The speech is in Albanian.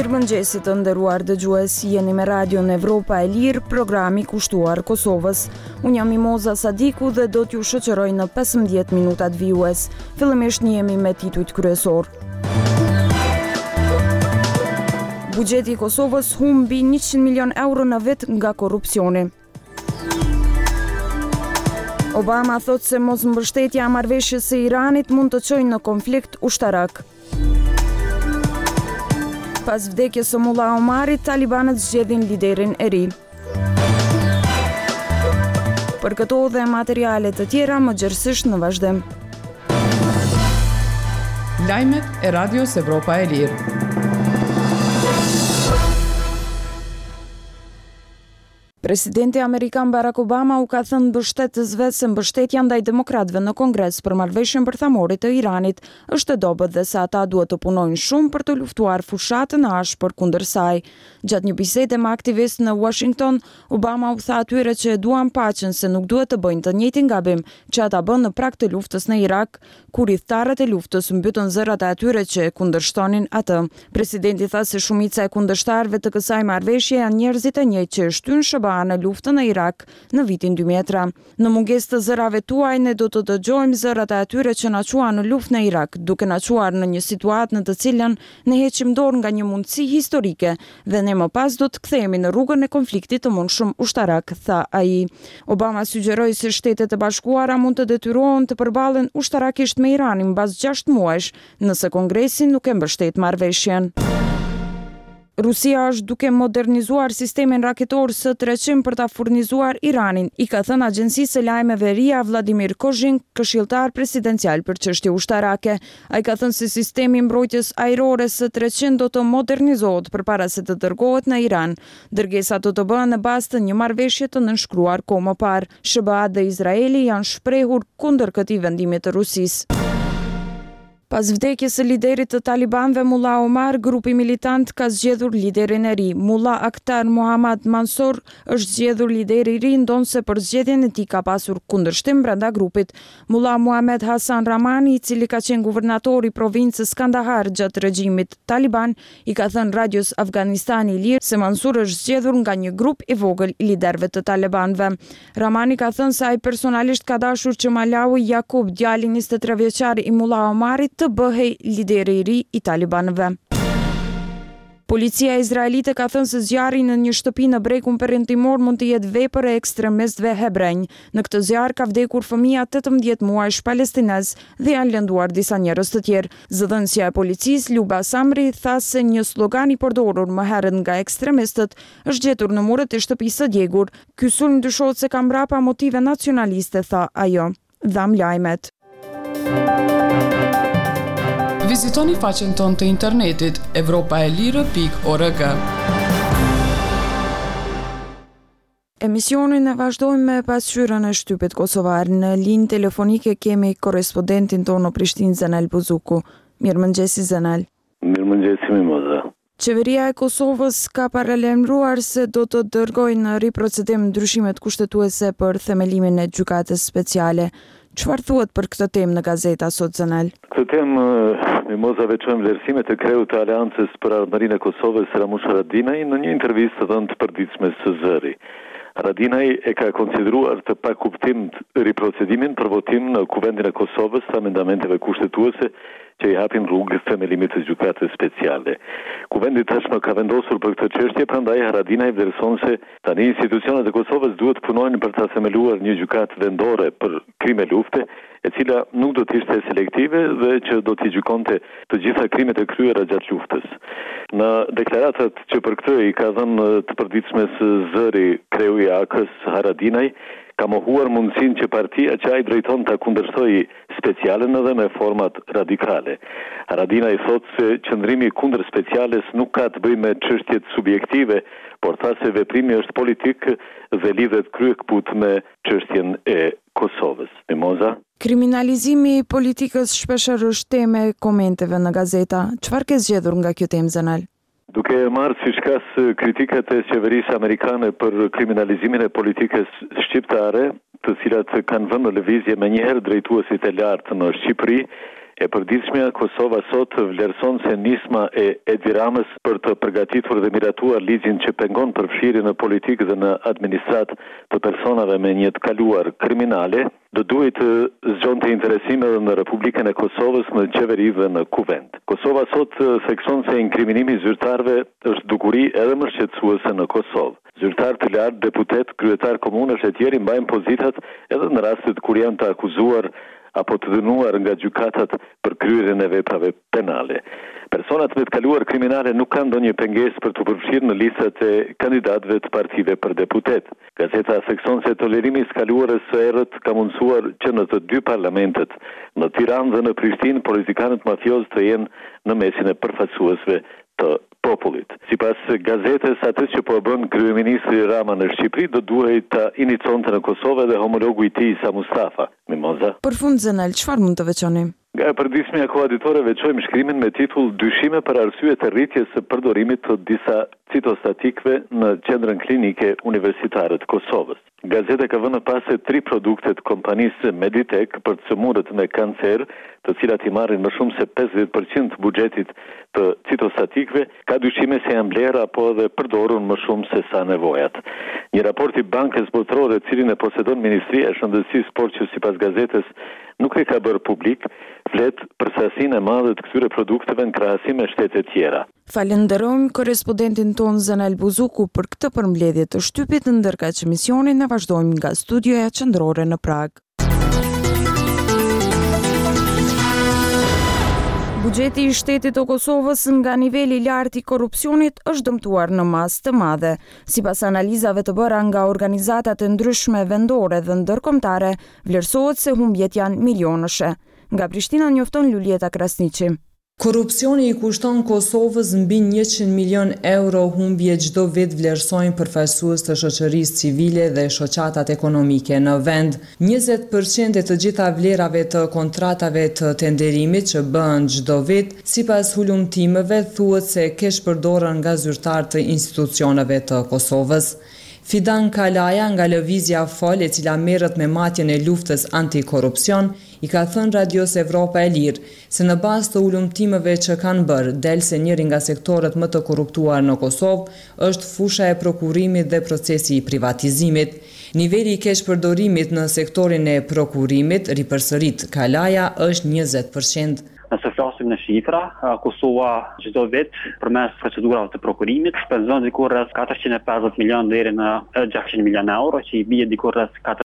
Mirëmëngjesi të nderuar dëgjues, jeni me radion Evropa e Lirë, programi kushtuar Kosovës. Unë jam Mimoza Sadiku dhe do t'ju shoqëroj në 15 minutat vijues. Fillimisht jemi me titujt kryesor. Buxheti i Kosovës humbi 100 milion euro në vit nga korrupsioni. Obama thot se mos mbështetja e marrëveshjes së Iranit mund të çojë në konflikt ushtarak. Pas vdekjes së Mullah Omarit, talibanët zgjedhin liderin e ri. Për këto dhe materiale të tjera më gjerësisht në vazhdim. Lajmet e Radios Evropa e Lirë. Presidenti Amerikan Barack Obama u ka thënë mbështetësve se mbështetja ndaj demokratëve në Kongres për marrëveshjen bërthamore të Iranit është e dobët dhe se ata duhet të punojnë shumë për të luftuar fushatën e ashpër kundër saj. Gjatë një bisede me aktivistë në Washington, Obama u tha atyre që e duan paqen se nuk duhet të bëjnë të njëjtin gabim që ata bën në prag të luftës në Irak, kur udhëtarët e luftës mbytën zërat e atyre që e kundërshtonin atë. Presidenti tha se shumica e kundërshtarëve të kësaj marrëveshje janë njerëzit e njëjtë që shtyn SBA në luftën e Irak në vitin 2003. Në mungesë të zërave tuaj, ne do të dëgjojmë zërat e atyre që na quan në luftë në Irak, duke na quar në një situatë në të cilën ne heqim dorë nga një mundësi historike dhe ne më pas do të kthehemi në rrugën e konfliktit të mundshëm ushtarak, tha ai. Obama sugjeroi se Shtetet e Bashkuara mund të detyrohen të përballen ushtarakisht me Iranin mbas 6 muajsh, nëse Kongresi nuk e mbështet marrëveshjen. Rusia është duke modernizuar sistemin raketor S-300 për ta furnizuar Iranin, i ka thënë agjencisë së lajmeve RIA Vladimir Kozhin, këshilltar presidencial për çështje ushtarake. Ai ka thënë se sistemi mbrojtjes ajrore S-300 do të modernizohet përpara se të dërgohet në Iran. Dërgesat do të bëhen në bazë të një marrëveshje të nënshkruar kohë më parë. SBA dhe Izraeli janë shprehur kundër këtij vendimi të Rusisë. Pas vdekjes së liderit të talibanëve Mullah Omar, grupi militant ka zgjedhur liderin e ri. Mullah Akhtar Mohammad Mansour është zgjedhur lideri i ri, ndonse për zgjedhjen e tij ka pasur kundërshtim brenda grupit. Mullah Muhammad Hassan Rahmani, i cili ka qenë guvernator i provincës Kandahar gjatë regjimit taliban, i ka thënë radios Afganistani i Lirë se Mansour është zgjedhur nga një grup i vogël i liderëve të talibanëve. Rahmani ka thënë se ai personalisht ka dashur që Malawi Yakub, djali 23 vjeçar i Mullah Omarit, të bëhej lideri i ri i talibanëve. Policia izraelite ka thënë se zjarri në një shtëpi në Brekun Perëndimor mund të jetë vepër e ekstremistëve hebrenj. Në këtë zjarr ka vdekur fëmia 18 muajsh palestinez dhe janë lënduar disa njerëz të tjerë. Zëdhënësja e policisë Luba Samri tha se një slogan i përdorur më herët nga ekstremistët është gjetur në muret e shtëpisë së djegur. Ky sulm dyshohet se ka mbrapa motive nacionaliste, tha ajo. Dham lajmet. Vizitoni faqen tonë të internetit evropaelire.org. Emisionin e vazhdojmë me pasqyrën e shtypit kosovar. Në linjë telefonike kemi korrespondentin tonë në Prishtinë, Zenel Buzuku. Mirëmëngjesi, Zenel. Mirëmëngjesi, Mimoza. Qeveria e Kosovës ka paralajmëruar se do të dërgojë në riprocedim ndryshimet kushtetuese për themelimin e gjykatës speciale. Çfarë thuhet për këtë temë në gazeta sot, Zenel? Këtë temë, Mimoza, veçojmë vlerësimet e kreut të Aleancës për Ardhmërinë e Kosovës Ramush Haradinaj në një intervistë të dhënë të përditshme së Zëri. Haradinaj e ka konsideruar të pakuptimt riprocedimin për votim në Kuvendin e Kosovës të amendamenteve kushtetuese që i hapin rrugë themelimit të gjykatës speciale. Kuvendi tashmë ka vendosur për këtë çështje, prandaj Haradinaj vlerëson se tani institucionet e Kosovës duhet punojnë për ta themeluar një gjykatë vendore për krime lufte, e cila nuk do të ishte selektive dhe që do t'i gjykonte të gjitha krimet e kryera gjatë luftës. Në deklaratat që për këtë i ka dhënë të përditshme së Zëri kreu i AK-s Haradinaj, ka mohuar mundësinë që partia që ai drejton ta kundërshtojë specialen edhe me format radikale. Haradinaj thotë se qëndrimi kundër speciales nuk ka të bëjë me çështjet subjektive, por tha se veprimi është politik dhe lidhet kryekput me çështjen e Kosovës. Mimoza? Kriminalizimi i politikës shpeshherë është temë e komenteve në gazeta. Çfarë ke zgjedhur nga kjo temë, Zenel? Duke marrë si shkas kritikat e qeverisë amerikane për kriminalizimin e politikës shqiptare, të cilat kanë vënë në lëvizje me njëherë drejtuesit e lartë në Shqipëri, E përditshmja, Kosova sot vlerëson se nisma e Edi Ramës për të përgatitur dhe miratuar ligjin që pengon përfshirjen në politikë dhe në administrat të personave me një të kaluar kriminale, do duhet të zgjonte interesime dhe në Republikën e Kosovës, në qeveri dhe në kuvend. Kosova sot thekson se inkriminimi i zyrtarëve është dukuri edhe më shqetësuese në Kosovë. Zyrtar të lartë, deputet, kryetar komunesh e tjerë mbajnë pozitat edhe në rastet kur janë të akuzuar apo të dënuar nga gjykatat për kryerjen e veprave penale. Personat me të kaluar kriminale nuk kanë ndonjë pengesë për të përfshirë në listat e kandidatëve të partive për deputet. Gazeta thekson se tolerimi i skaluarës së errët ka mundësuar që në të dy parlamentet, në Tiranë dhe në Prishtinë, politikanët mafioz të jenë në mesin e përfaqësuesve të popullit. Sipas gazetës, atë që po bën kryeministri Rama në Shqipëri do duhej ta inicionte në Kosovë dhe homologu i tij Sa Mustafa. Mimoza. Për fund Zenel, çfarë mund të veçoni? Nga e përditshmja koaditore veçojmë shkrimin me titull Dyshime për arsye të rritjes së përdorimit të disa citostatikëve në qendrën klinike universitare të Kosovës. Gazeta ka vënë pas se 3 produkte të kompanisë Meditek për çmurët me kancer, të cilat i marrin më shumë se 50% të buxhetit të citostatikëve, ka dyshime se janë blerë apo edhe përdorur më shumë se sa nevojat. Një raport i Bankës Botërore, cilin e posedon Ministria e Shëndetësisë, por që sipas gazetës nuk e ka bërë publik, flet për sasinë e madhe të këtyre produkteve në krahasim me shtete tjera. Falenderojmë korrespondentin ton Zenel Buzuku për këtë përmbledhje të shtypit, ndërkaq që misionin ne vazhdojmë nga studioja qendrore në Prag. Buxheti i shtetit të Kosovës nga niveli i lartë i korrupsionit është dëmtuar në masë të madhe. Sipas analizave të bëra nga organizata të ndryshme vendore dhe ndërkombëtare, vlerësohet se humbjet janë milionëshe. Nga Prishtina njofton Lulieta Krasniqi. Korrupsioni i kushton Kosovës mbi 100 milion euro humbje çdo vit, vlerësojnë përfaqësues të shoqërisë civile dhe shoqatat ekonomike në vend. 20% e të gjitha vlerave të kontratave të tenderimit që bëhen çdo vit, sipas hulumtimeve, thuhet se kesh përdoren nga zyrtarë të institucioneve të Kosovës. Fidan Kalaja nga Lëvizja Fol, e cila merret me matjen e luftës antikorrupsion, i ka thënë Radios Evropa e Lirë se në bazë të ulëmtimeve që kanë bërë, del se njëri nga sektorët më të korruptuar në Kosovë është fusha e prokurimit dhe procesi i privatizimit. Niveli i keqpërdorimit në sektorin e prokurimit, ripërsërit Kalaja, është 20%. Nëse flasim në shifra, Kosova çdo vit përmes procedurave të prokurimit shpenzon diku rreth 450 milion deri në 600 milion euro, që i bie diku rreth